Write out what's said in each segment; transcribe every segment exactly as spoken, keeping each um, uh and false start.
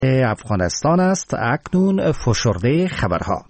افغانستان است. اکنون فشرده خبرها.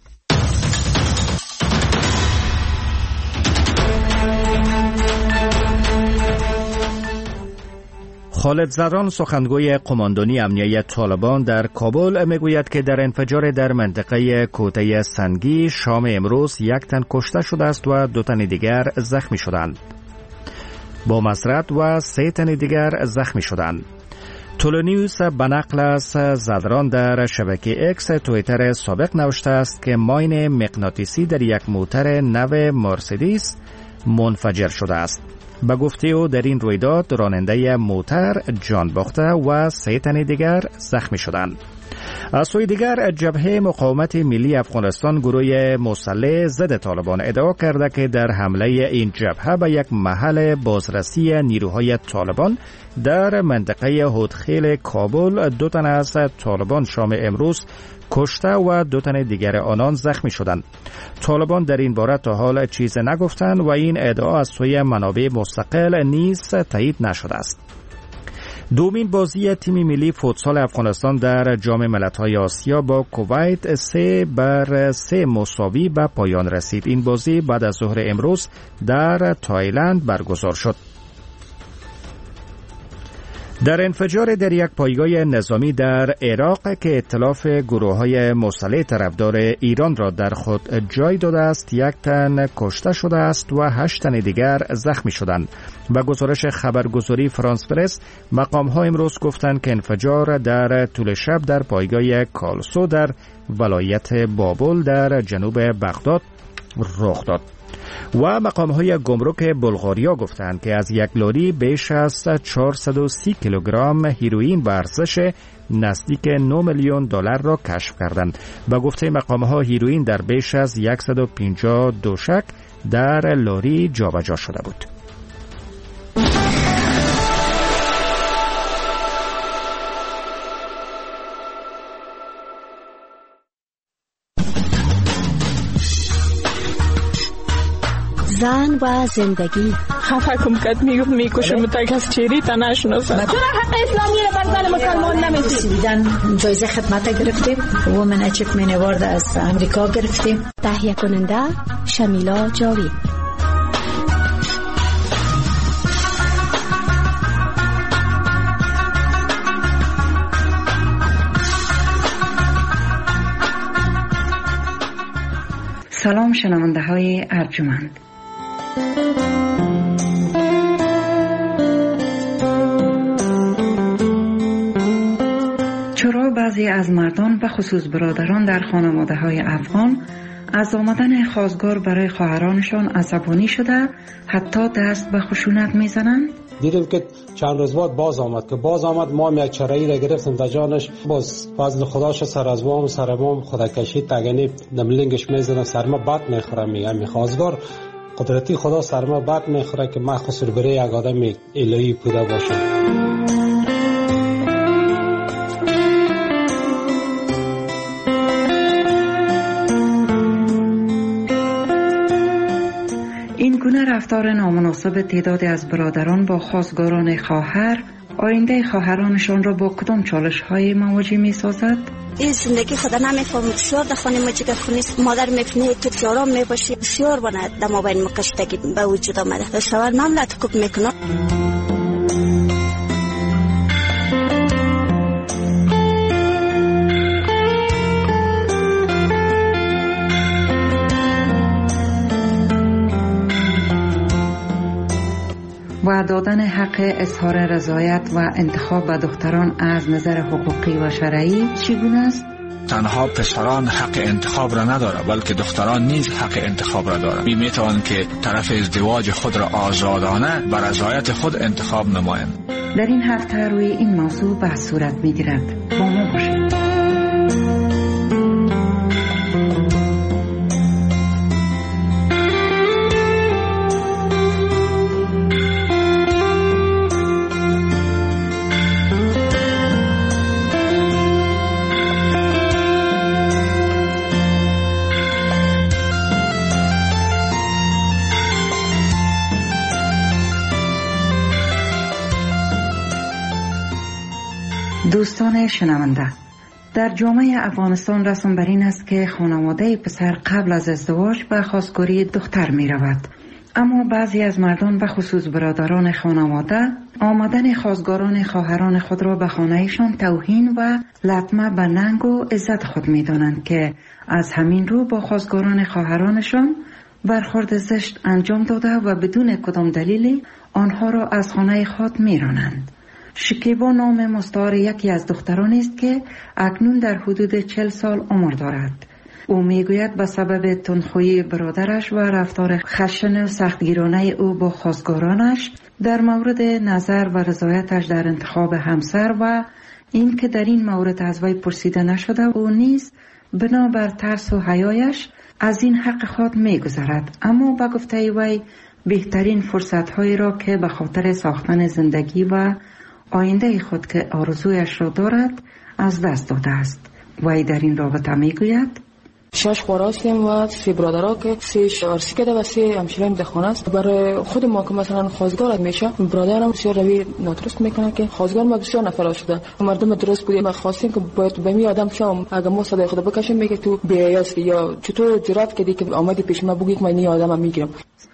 خالد زران، سخنگوی قماندانی امنیه طالبان در کابل، میگوید که در انفجار در منطقه کوته سنگی شام امروز یک تن کشته شده است و دو تن دیگر زخمی شدند. با مسرت و سه تن دیگر زخمی شدند. تولونیوس به نقل از زدران در شبکه اکس تویتر سابق نوشته است که ماین مغناطیسی در یک موتر نو مرسدس منفجر شده است. به گفته او در این رویداد راننده موتر جان باخته و سه تن دیگر زخمی شدند. از سوی دیگر جبهه مقاومت ملی افغانستان گروه مسلح ضد طالبان ادعا کرده که در حمله این جبهه به یک محل بازرسی نیروهای طالبان در منطقه هودخیل کابل دو تن از طالبان شام امروز کشته و دو تن دیگر آنان زخمی شدند. طالبان در این باره تا حال چیز نگفتند و این ادعا از سوی منابع مستقل نیز تایید نشده است. دومین بازی تیم ملی فوتسال افغانستان در جام ملت‌های آسیا با کویت سه بر سه مساوی به پایان رسید. این بازی بعد از ظهر امروز در تایلند برگزار شد. در انفجار در یک پایگاه نظامی در عراق که ائتلاف گروه‌های مسلح طرفدار ایران را در خود جای داده است، یک تن کشته شده است و هشت تن دیگر زخمی شدند. به گزارش خبرگزاری فرانس پرس، مقام‌ها امروز گفتند که انفجار در طول شب در پایگاه کالسو در ولایت بابل در جنوب بغداد رخ داد. و مقام‌های گمرک بلغاریا گفتند که از یک لاری بیش از چهارصد و سی کیلوگرم هیروئین به ارزش نزدیک نه میلیون دلار را کشف کردند. به گفته مقام‌ها هیروئین در بیش از صد و پنجاه دوشک در لاری جابجا شده بود. زن و زندگی. خفه کم کد میگفت میکشم تا کس چیری تا نشناسم. چرا حق اسلامی رو بر زن مسلمان نمیدی؟ سویدن جایزه خدمت گرفتیم. وومن اچیومنت اوارد از امریکا گرفتیم. تهیه کننده شمیلا جاوید. سلام شنونده های ارجمند. چرا بعضی از مردان و خصوص برادران در خانواده های افغان از آمدن خواستگار برای خواهرانشان عصبانی شده حتی دست به خشونت میزنند؟ دیدیم که چند روز بعد باز آمد که باز آمد ما هم یک چرایی را گرفتیم تا جانش، باز فضل خداش سر از وام سر وام خدا کشید تگنی نملنگش میزنه سر ما بد میخوره. میگه می خواستگار قدرتی خدا سر ما بد میخوره که من خسر بره یک آدم الهی بوده باشم. این گونه رفتار نامناسب تعدادی از برادران با خواستگاران خواهر آینده خواهرانشان را با کدام چالش‌های مواجه می‌سازد؟ این زندگی خدا نمیفهمم. بسیار در خانه ما جگر خونیست. مادر میفنه تو تیارام میباشی. بسیار بانه در ما بین مکشتگی به وجود آمده. شوار مملت کب میکنم. و دادن حق اظهار رضایت و انتخاب به دختران از نظر حقوقی و شرعی چگونه است؟ تنها پسران حق انتخاب را نداره بلکه دختران نیز حق انتخاب را دارند. می توانند که طرف ازدواج خود را آزادانه بر رضایت خود انتخاب نمایند. در این هفته روی این موضوع بحث صورت می گیرد. با ما باشید. دوستان محترم شنونده، در جامعه افغانستان رسم بر این است که خانواده پسر قبل از ازدواج به خواستگاری دختر می رود. اما بعضی از مردان به خصوص برادران خانواده آمدن خواستگاران خواهران خود را به خانهشان توهین و لطمه به ننگ و عزت خود می دانند که از همین رو با خواستگاران خواهرانشان برخورد زشت انجام داده و بدون کدام دلیلی آنها را از خانه خود می رانند. شکیبا نام مستعار یکی از دخترانی است که اکنون در حدود چهل سال عمر دارد. او میگوید به سبب تندخویی برادرش و رفتار خشن و سختگیرانه او با خواستگارانش در مورد نظر و رضایتش در انتخاب همسر و این که در این مورد از وی پرسیده نشده او نیز بنابر ترس و حیایش از این حق خود میگذرد. اما به گفته وی بهترین فرصت‌هایی را که به خاطر ساختن زندگی و آینده خود که آرزویش را دارد از دست داده است. وی در این رابطه میگوید شش خورا هستیم و سه برادرها که سه شارسی کده و سه همشیرین در خانه است. برای خود ما که مثلا خواستگار میشه برادرم بسیار روی نادرست میکنه که خواستگار ما بسیار نفر شده. مردم درست بودیم ما خواستیم که باید به می آدم شام اگه ما صدای خود بکشیم میگه تو بی‌حیاسی یا چطور جرأت کردی که آمدی پیش ما بگی که من این آدمم میگیرم.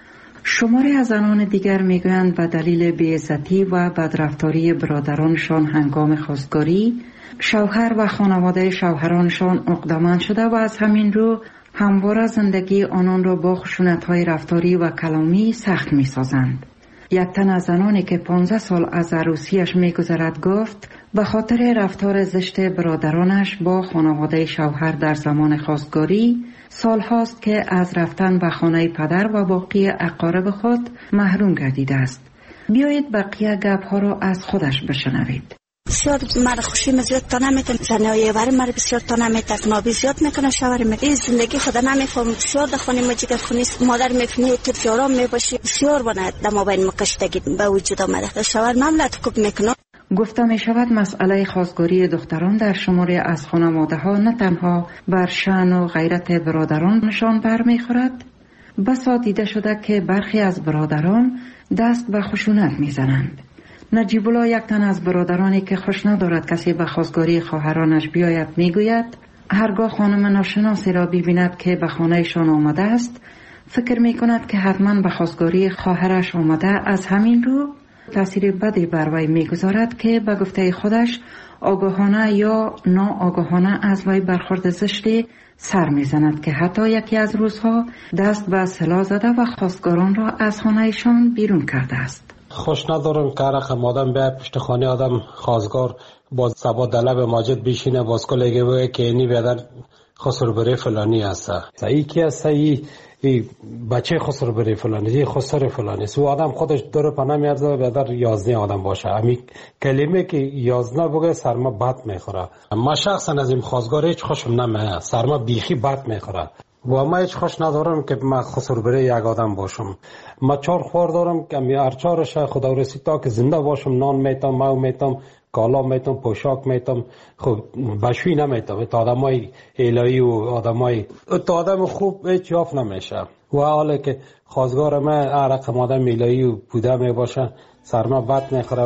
شماری از زنان دیگر میگویند به دلیل بی‌عزتی و بدرفتاری برادرانشان هنگام خواستگاری شوهر و خانواده شوهرانشان عقده‌مند شده و از همین رو همواره زندگی آنان را با خشونت‌های رفتاری و کلامی سخت می‌سازند. یک تن از زنانی که پانزده سال از عروسیش می‌گذرد گفت به خاطر رفتار زشت برادرانش با خانواده شوهر در زمان خواستگاری سال هاست که از رفتن به خانه پدر و باقی اقارب خود محروم گردیده است. بیایید بقیه گپ‌ها را از خودش بشنوید. بسیار مرا خوشی زیاد تا نمیتون زنهای ور مرا بسیار تا نمیتون نابی زیاد میکنه شوهر میگه زندگی خدا نمیفهم بسیار در خانه ما جگر خونی مادر میفهمه تو فیارام میباشی بسیار بنا در مابین مقشتگی به وجود آمده شوهر مملت کوب میکنه. گفته می شود مسئله خواستگاری دختران در شماری از خانواده ها نه تنها بر شأن و غیرت برادرانشان برمیخورد، بسا دیده شده که برخی از برادران دست به خشونت میزنند. نجیب الله یک تن از برادرانی که خوش ندارد کسی به خواستگاری خواهرانش بیاید میگوید هرگاه خانم ناشناسی را ببیند که به خانهشان آمده است فکر میکند که حتما به خواستگاری خواهرش آمده، از همین رو تأثیر بدی بر وی میگذارد که به گفته خودش آگاهانه یا ناآگاهانه از وی برخورد زشتی سر میزند که حتی یکی از روزها دست به سلاح زده و خواستگاران را از خانهشان بیرون کرده است. خوش ندارم که رقم آدم به پشت خانه آدم خواستگار با سبا دلب ماجد بشینه باز کلگه بگه که اینی بیادر خسر بره فلانی هست ای کی هست ای ای بچه خسر بره فلانی ای خسر فلانی سو آدم خودش دور پناه میارزه بیادر یازنه آدم باشه. امی کلمه که یازنه بگه سرما بد میخوره. ما شخصا از این خواستگار هیچ خوشم نمیه، سرما بیخی بد میخوره و ما هیچ خوش ندارم که ما خسر بره یک آدم باشم. ما چهار خوار دارم که می ارچارش خدا رسی تا که زنده باشم نان میتم، مو میتم، کالا میتم، پوشاک میتم، خب بشوی نمیتم. تا آدمای الهی و آدمای تا آدم خوب هیچ یاف نمیشه و حالا که خواستگار ما رقم آدم الهی و بوده میباشه سرما بد میخوره.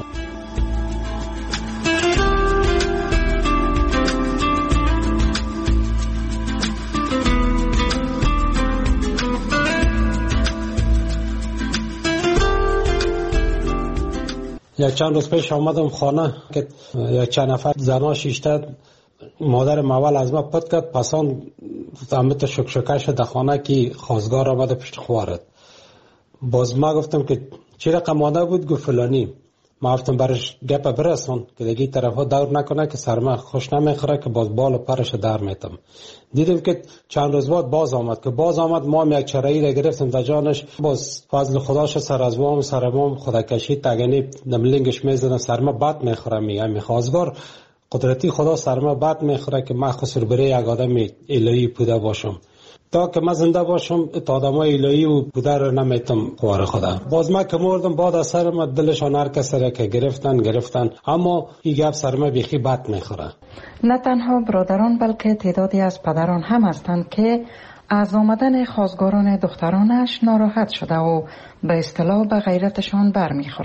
یک چند روز پیش آمدم خانه که یک چند نفر زنا شیشته مادر مول از ما پت کرد پسان همت شکشکش در خانه که خواستگار آمده پشت خوارد. باز ما گفتم که چی رقم مادر بود؟ گفت فلانی. ما گفتم برش گپ برسون که دیگه طرف ها دور نکنه که سرما خوش نمیخوره که باز بال و پرش در میتم. دیدیم که چند روز بعد باز آمد که باز آمد ما هم یک چرایی را گرفتیم در جانش باز فضل خداش سر از وام سر وام خدا کشید تگنی نملنگش میزنم سرما بد میخوره. میگم میخواستگار قدرتی خدا سرما بد میخوره که من خسر بره یک آدم الهی بوده باشم. تا که من زنده باشم تا آدمای الهی و بوده رو نمیتم خوار خدا. باز من که مردم بعد از سر من دلشان هر کسی را که گرفتن گرفتن اما این گپ سر من بیخی بد میخوره. نه تنها برادران بلکه تعدادی از پدران هم هستند که از آمدن خواستگاران دخترانش ناراحت شده و به اصطلاح به غیرتشان برمیخورد.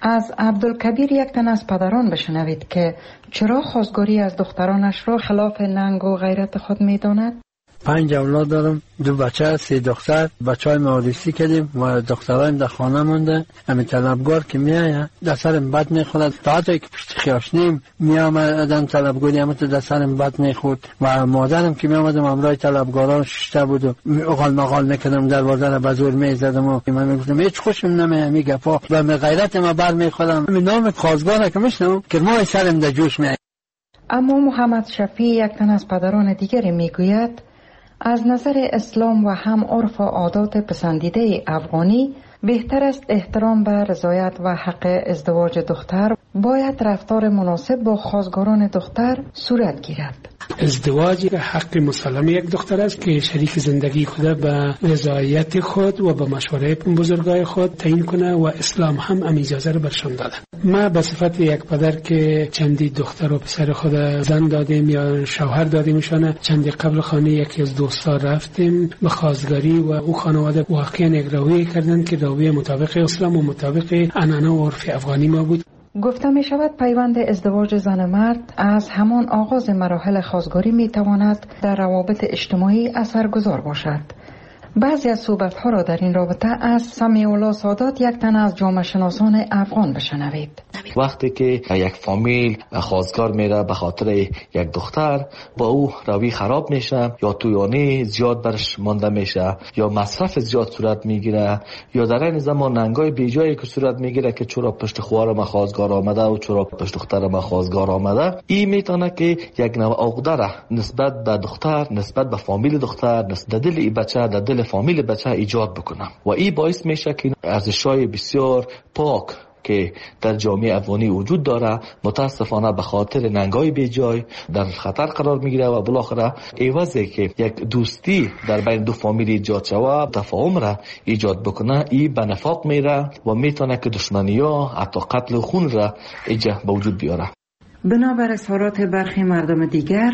از عبدالکبیر یک تن از پدران بشنوید که چرا خواستگاری از دخترانش را خلاف ننگ و غیرت خود می داند. پنج اولاد دارم، دو بچه، سه دختر. بچه های مهندسی کردیم و دخترایم در خانه مونده. همین طلبگار که میایه در سرم بد میخورد، تا حتی که پشت خیاش نیم میامدن طلبگاری همه تو در سرم بد میخورد و مادرم که میامدم امرای طلبگاران ششته بود و اغال مغال میکردم، دروازه را به زور میزدم و من میگفتم هیچ خوشم نمیاد میگه پا و به غیرت ما بر میخورم. همین نام خواستگار که میشنم که ما سرم در جوش میاد. اما محمد شفیع یک تن از پدران دیگری میگوید از نظر اسلام و هم عرف و عادات پسندیده افغانی بهتر است احترام به رضایت و حق ازدواج دختر باید رفتار مناسب با خواستگاران دختر صورت گیرد. ازدواج حق مسلم یک دختر است که شریک زندگی خود به رضایت خود و به مشوره بزرگای خود تعیین کنه و اسلام هم ام اجازه رو برشان داده. ما به صفت یک پدر که چندی دختر و پسر خود زن دادیم یا شوهر دادیمشانه، چندی قبل خانه یکی از دوستا رفتیم به خواستگاری و او خانواده واقعا یک رویه کردن که رویه مطابق اسلام و مطابق عنعنه و عرف افغانی ما بود. گفته می شود پیوند ازدواج زن مرد از همان آغاز مراحل خواستگاری می تواند در روابط اجتماعی اثرگذار باشد. بعضی از صحبت‌ها را در این رابطه از سمیع الله سادات یک تن از جامعه شناسان افغان بشنوید. وقتی که یک فامیل خواستگار میره به خاطر یک دختر، با او روی خراب میشه یا تویانی زیاد برش مانده میشه یا مصرف زیاد صورت میگیره یا در این زمان ننگای بیجایی که صورت میگیره که چرا پشت خوار ما خواستگار آمده و چرا پشت دختر ما خواستگار آمده، این میتونه که یک نوع عقده نسبت به دختر، نسبت به فامیل دختر، نسبت دل این بچه، در دل فامیل بچه ایجاد بکنه و این باعث میشه که ارزش‌های بسیار پاک که در جامعه افغانی وجود داره متاسفانه به خاطر ننگای بیجای در خطر قرار میگیره و بالاخره عوضی که یک دوستی در بین دو فامیل ایجاد شوه، تفاهم را ایجاد بکنه، این به نفاق میره و میتونه که دشمنی ها حتی قتل و خون را ایجاد به وجود بیاره. بنابر اظهارات برخی مردم دیگر،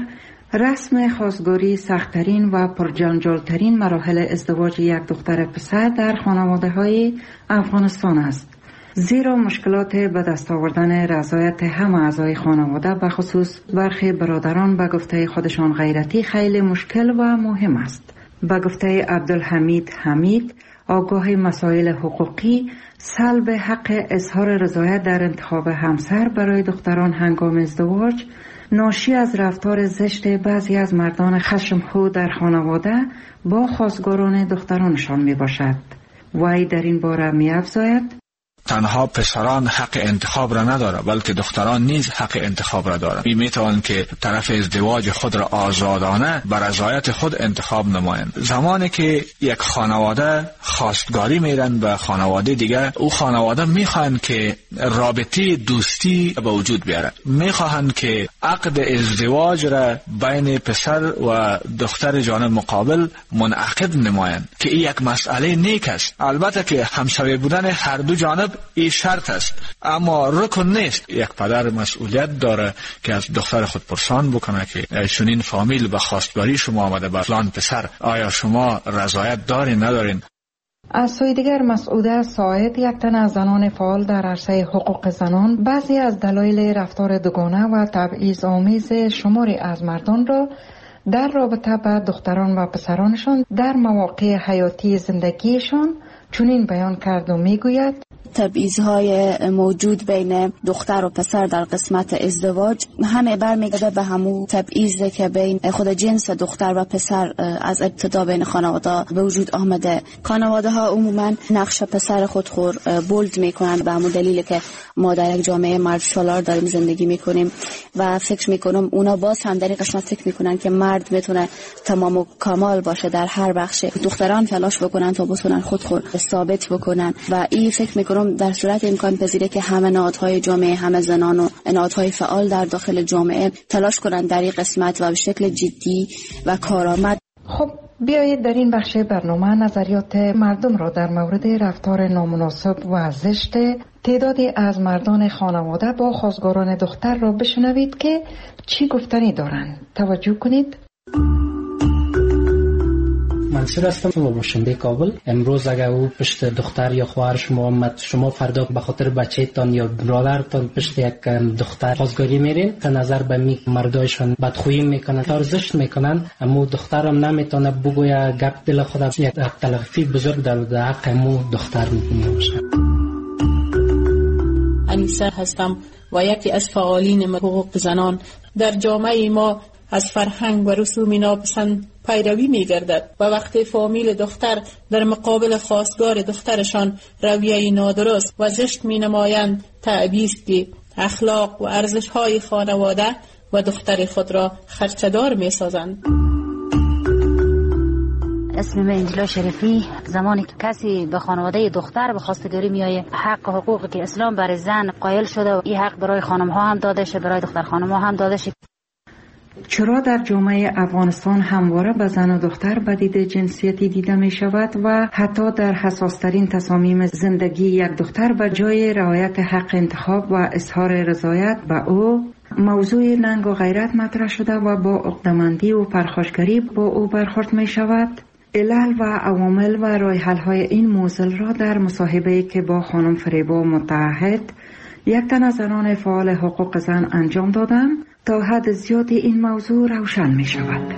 رسم خواستگاری سخت‌ترین و پرجنجال‌ترین مراحل ازدواج یک دختر پسر در خانواده‌های افغانستان است. زیرا مشکلات به دست آوردن رضایت همه اعضای خانواده به خصوص برخی برادران به گفته خودشان غیرتی خیلی مشکل و مهم است. به گفته عبدالحمید حمید، آگاه مسائل حقوقی، سلب حق اظهار رضایت در انتخاب همسر برای دختران هنگام ازدواج ناشی از رفتار زشت بعضی از مردان خشمخو در خانواده با خواستگاران دخترانشان می باشد. وی در این باره می افزاید: تنها پسران حق انتخاب را نداره بلکه دختران نیز حق انتخاب را دارند. می توانند که طرف ازدواج خود را آزادانه بر رضایت خود انتخاب نمایند. زمانی که یک خانواده خواستگاری میرن به خانواده دیگر، او خانواده میخواهند که رابطه دوستی به وجود بیاره، میخواهند که عقد ازدواج را بین پسر و دختر جانب مقابل منعقد نمایند که این یک مسئله نیک است. البته که همشوی بودن هر دو جانب این شرط است، اما رکن نیست. یک پدر مسئولیت داره که از دختر خود پرسان بکنه که چنین فامیل به خواستگاری شما آمده، به فلان پسر آیا شما رضایت دارین ندارین؟ از سوی دیگر مسعوده ساعد، یک تن از زنان فعال در عرصه حقوق زنان، بعضی از دلایل رفتار دوگانه و تبعیض آمیز شماری از مردان را در رابطه با دختران و پسرانشان در مواقع حیاتی زندگیشان چنین بیان کرد و میگوید: تبعیض‌های موجود بین دختر و پسر در قسمت ازدواج همه برمیگرده به همون تبعیضی که بین خود جنس دختر و پسر از ابتدا بین خانواده به وجود آمده. خانواده ها عموما نقش پسر خود خور بولد میکنند به همون دلیل که ما در یک جامعه مرد سالار داریم زندگی میکنیم و فکر میکنم اونا باز هم در این قسمت فکر میکنن که مرد میتونه تمام و کمال باشه در هر بخش. دختران تلاش بکنن تا بتونن خود خود ثابت بکنن و این فکر میکنم در صورت امکان پذیره که همه نهادهای جامعه، همه زنان و نهادهای فعال در داخل جامعه تلاش کنند در این قسمت و به شکل جدی و کارآمد. خب بیایید در این بخش برنامه نظریات مردم را در مورد رفتار نامناسب و زشت تعدادی از مردان خانواده با خواستگاران دختر را بشنوید که چی گفتنی دارند. توجه کنید. منصور هستم و باشنده کابل. امروز اگر او پشت دختر یا خواهر شما آمد، شما فردا به خاطر بچه‌تان یا برادرتان پشت یک دختر خواستگاری میرین، تا نظر به می مردایشان بدخویی میکنن، ارزش میکنن، اما دخترم نمیتونه بگویه گپ دل خودش، یک تلافی بزرگ در حق مو دختر میشه. انیسه هستم و یکی از فعالین حقوق زنان. در جامعه ما از فرهنگ و رسوم ناپسند پیروی می گردد و وقتی فامیل دختر در مقابل خواستگار دخترشان رویه نادرست و زشت می نمایند، تعبیست که اخلاق و ارزش های خانواده و دختر خود را خرچدار می سازند. اسم من انجلا شریفی. زمانی که کسی به خانواده دختر به خواستگاری میایه، حق و حقوقی که اسلام برای زن قائل شده و این حق برای خانم ها هم داده شه، برای دختر خانم ها هم داده شه. چرا در جامعه افغانستان همواره به زن و دختر به دید جنسیتی دیده می شود و حتی در حساسترین تصامیم زندگی یک دختر به جای رعایت حق انتخاب و اظهار رضایت به او، موضوع ننگ و غیرت مطرح شده و با عقده‌مندی و پرخاشگری با او برخورد می شود؟ علل و عوامل و راه حل‌های این موضوع را در مصاحبه‌ای که با خانم فریبا متحد، یک تن از زنان فعال حقوق زن انجام دادم، تا حد زیادی این موضوع روشن می شود.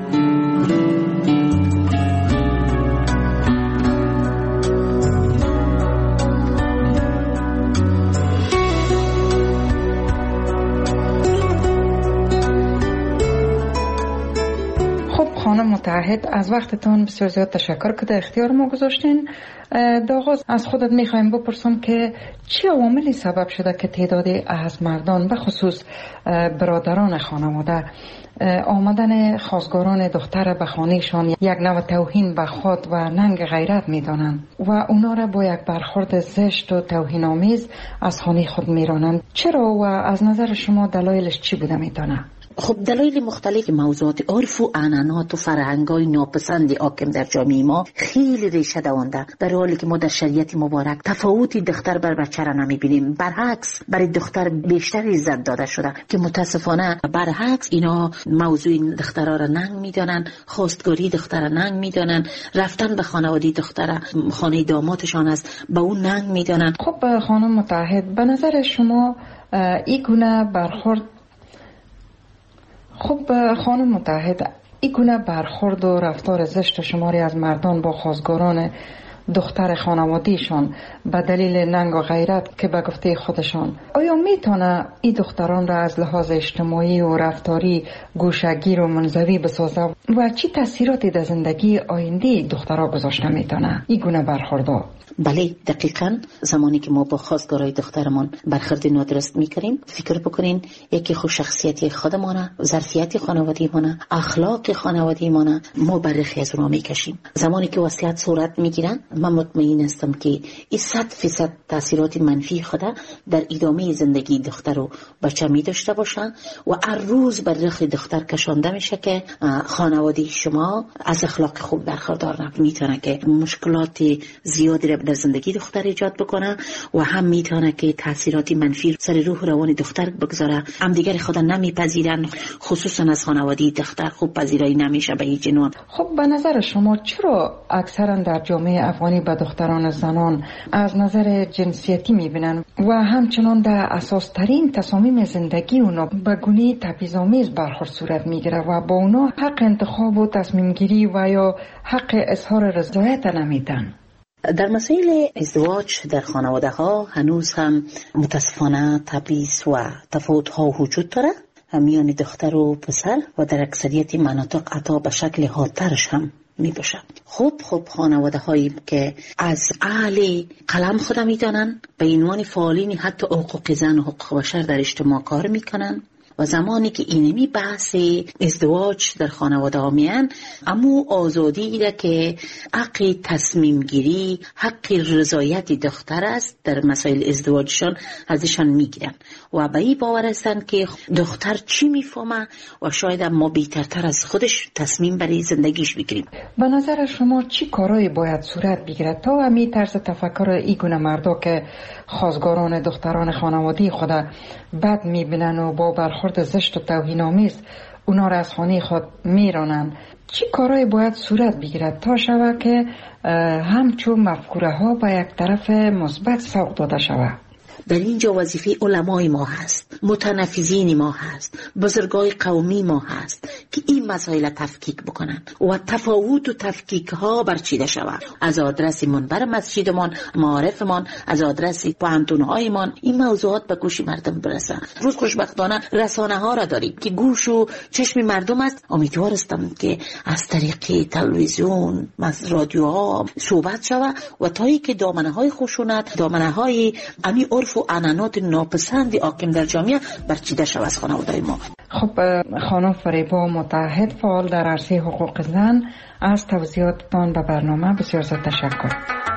خانم متحد، از وقتتون بسیار زیاد تشکر که در اختیار ما گذاشتین. در آغاز از خودت میخوایم بپرسم که چه عواملی سبب شده که تعدادی از مردان به خصوص برادران خانواده آمدن خواستگاران دختر به خانهشان یک نوع توهین به خود و ننگ غیرت میدانند و اونا را با یک برخورد زشت و توهین آمیز از خانه خود میرانند؟ چرا و از نظر شما دلایلش چی بوده میتونه؟ خب دلایل مختلف موضوعات عرف و عنعنات و فرهنگ‌های ناپسند حاکم در جامعه ما خیلی ریشه دوانده، در حالی که ما در شریعت مبارک تفاوتی دختر بر بچه را نمی‌بینیم. برعکس برای دختر بیشتر عزت داده شده که متاسفانه برعکس اینا موضوع دخترها را ننگ می‌دانن، خواستگاری دختر را ننگ می‌دانن، رفتن به خانواده دختر خانه دامادشان است به اون ننگ می‌دانن. خب خانم متحد، به نظر شما این گونه برخورد خب خانم متحد این گونه برخورد و رفتار زشت شماری از مردان با خواستگاران دختر خانوادیشان به دلیل ننگ و غیرت که به گفته خودشان، آیا میتونه این دختران را از لحاظ اجتماعی و رفتاری گوشه‌گیر و منزوی بسازه و چی تاثیراتی در زندگی آینده دخترها گذاشته میتونه این گونه برخوردها؟ بله دقیقاً. زمانی که ما با خواستگارای دخترمان برخورد نادرست میکنیم، فکر بکنین یکی خود شخصیتی خودمانه، ظرفیت خانوادگیمانه، اخلاق خانوادگیمانه ما برخی از اونها میکشیم. زمانی که وصیت صورت میگیرن، من مطمئن هستم که این صد فیصد تاثیرات منفی خود در ادامه زندگی دختر و بچه می داشته باشن و هر روز بر رخ دختر کشانده میشه که خانواده شما از اخلاق خوب برخوردار نبود. میتونه که مشکلات زیادی را در زندگی دختر ایجاد بکنه و هم میتونه که تاثیرات منفی سر روح روان دختر بگذاره. هم دیگر خدا نمیپذیرن، خصوصا از خانواده دختر خوب پذیرایی نمیشه به هیچ نوع. خب به نظر شما چرا اکثرا در جامعه افغانی به دختران زنان از نظر جنسیتی میبینن و همچنان در اساس ترین تصامیم زندگی اونا به گونه تبعیض‌آمیز برخورد صورت میگیره و با اونا حق انتخاب و تصمیم گیری و یا حق اظهار رضایت نمیدن؟ در مسائل ازدواج در خانواده ها هنوز هم متاسفانه تبعیض و تفاوت ها وجود داره میان دختر و پسر و در اکثریت مناطق حتی به شکل حادترش هم می باشه. خوب خوب خانواده هایی که از اهل قلم خود می دانن به عنوان فعالین حتی حقوق زن و حقوق بشر در اجتماع کار می کنن و زمانی که اینمی بحث ازدواج در خانواده ها میان، اما آزادی را که حق تصمیم گیری، حق رضایت دختر است در مسائل ازدواجشان ازشان میگیرن و به این باور هستند که دختر چی میفهمه و شاید ما بیترتر از خودش تصمیم برای زندگیش بگیریم. به نظر شما چی کارایی باید صورت بگیرد تا همین طرز تفکر این گونه مردا که خواستگاران دختران خانوادی خود بد میبینن و با برخورد زشت و توهین آمیز اونا را از خانه خود میرانند. چی کارهای باید صورت بگیرد تا شود که همچون مفکوره ها به یک طرف مثبت سوق داده شود؟ در اینجا وظیفه علمای ما هست، متنفذین ما هست، بزرگای قومی ما هست که این مسائل تفکیک بکنن و تفاوت و تفکیک ها برچیده شود. از آدرس منبر مسجدمان، معارفمان، از آدرس پوهنتون هایمان این موضوعات به گوش مردم برسن. روز خوشبختانه رسانه ها را داریم که گوش و چشم مردم است. امیدوار هستم که از طریق تلویزیون، از رادیوها صحبت شود و تایی که دامنه های خشونت، دامنه های امی عرف و عنعنات ناپسند حاکم در جامعه برچیده شود از خانواده ما. خب خانم فریبا متحد، فعال در عرصه حقوق زن، از توضیحاتتان به برنامه بسیار زیاد تشکر.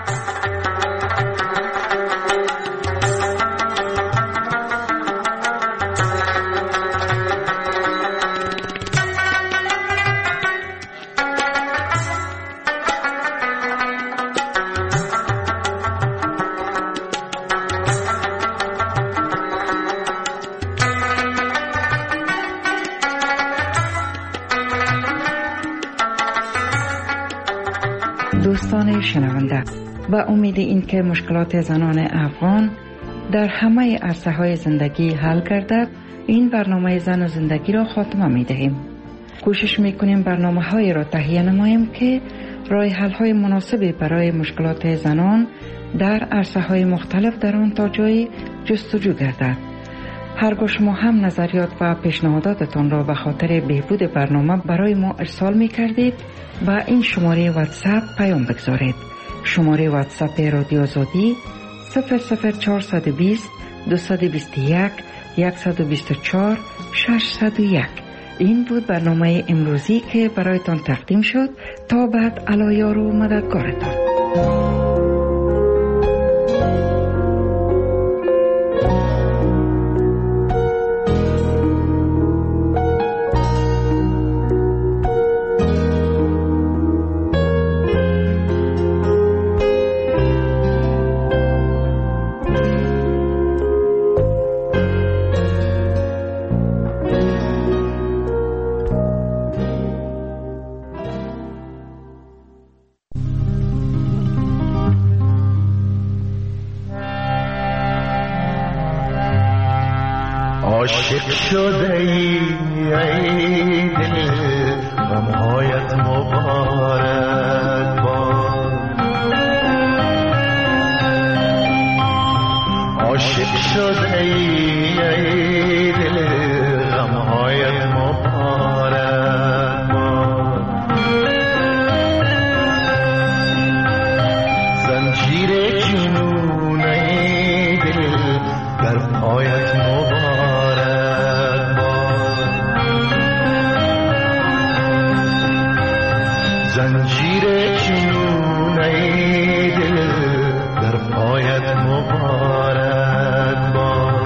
دوستان شنونده، با امید اینکه مشکلات زنان افغان در همه عرصه های زندگی حل گردد، این برنامه زن و زندگی را خاتمه می دهیم. کوشش می کنیم برنامه های را تهیه نماییم که راه حل های مناسبی برای مشکلات زنان در عرصه های مختلف در آن تا جایی جستجو گردد. هرگاه شما هم نظریات و پیشنهاداتتان را به خاطر بهبود برنامه برای ما ارسال می کردید، با این شماره واتساپ پیام بگذارید. شماره واتساپ رادیو آزادی صفر صفر چهارصد و بیست دویست و بیست و یک صد و بیست و چهار ششصد و یک. این بود برنامه امروزی که برایتان تقدیم شد. تا بعد علایار و مددگارتان. عاشق شده ای ای دل غمهایت مبارک باد. عاشق شده ای ای دل غمهایت مبارک باد. زنجیر جنون ای دل در پایت مبارک. زنجیر جنون ای دل در پایت مبارک باد.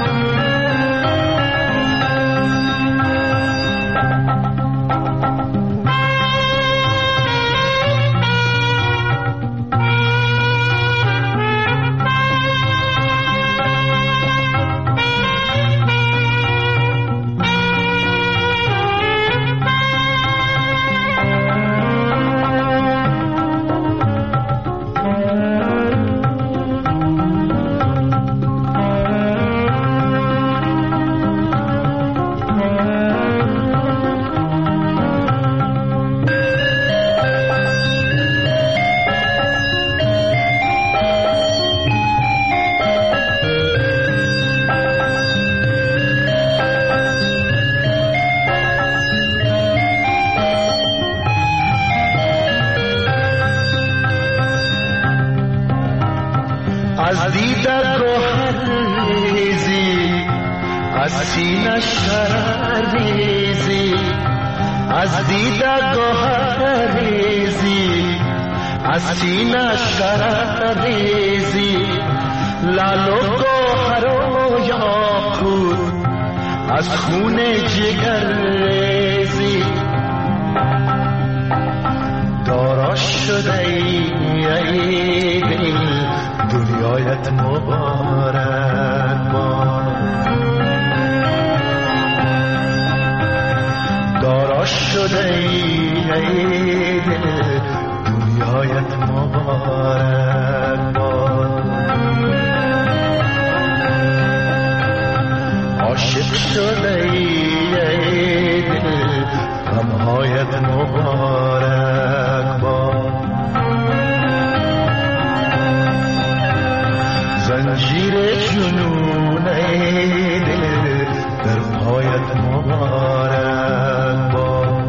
از دیده گوهر ریزی، از سینه شرر ریزی. از دیده گوهر ریزی، از سینه شرر ریزی. لال و گوهر و یاقوت از خون جگر ریزی. دارا شده ای ای دل دنیایت مبارک باد. دارا شده ای دل دنیایت مبارک باد. عاشق شده ای دل غمهایت مبارک باد. زنجیر جنون ای دل در پایت مبارک باد.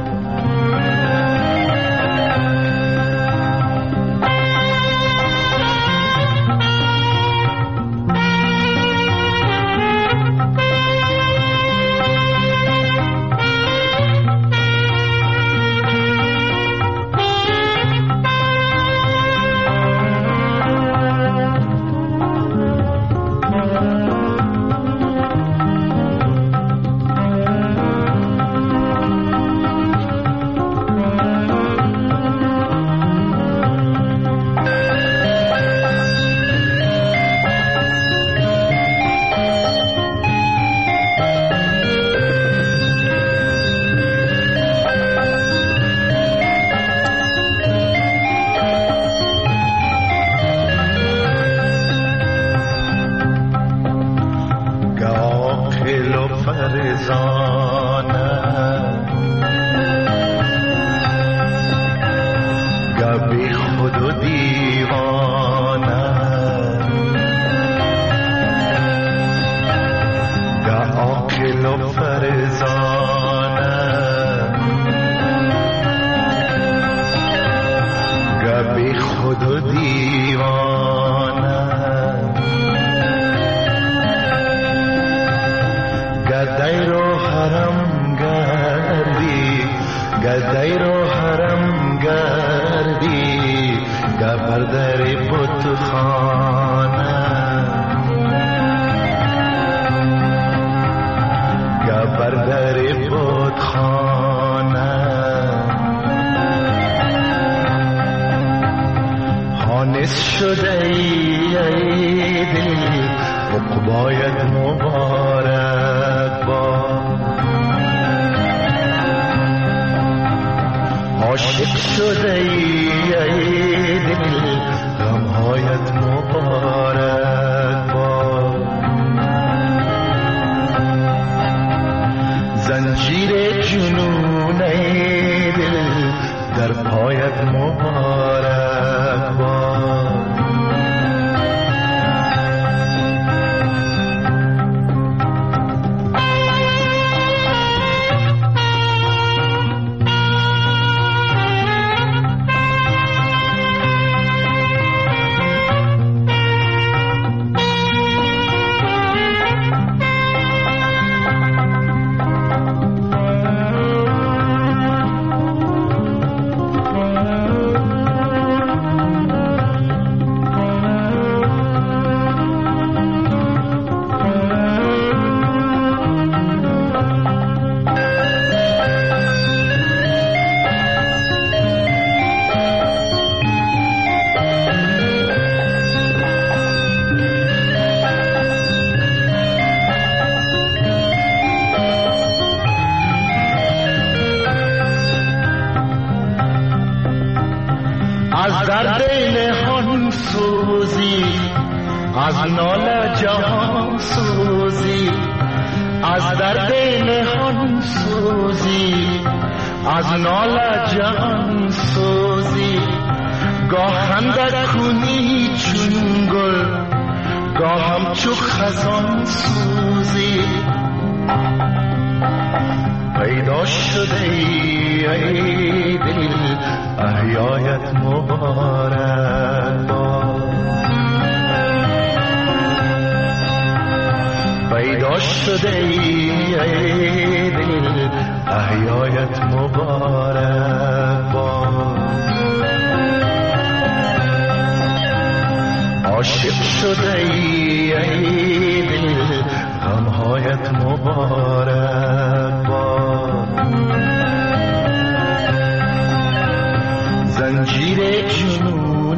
زنجیر جنون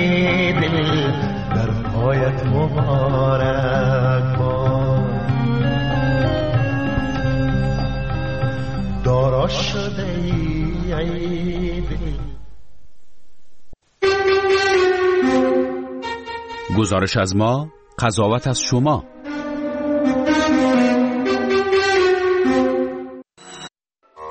دل در پایت مبارک باد. دارا پیدا شده ای دل. گزارش از ما، قضاوت از شما.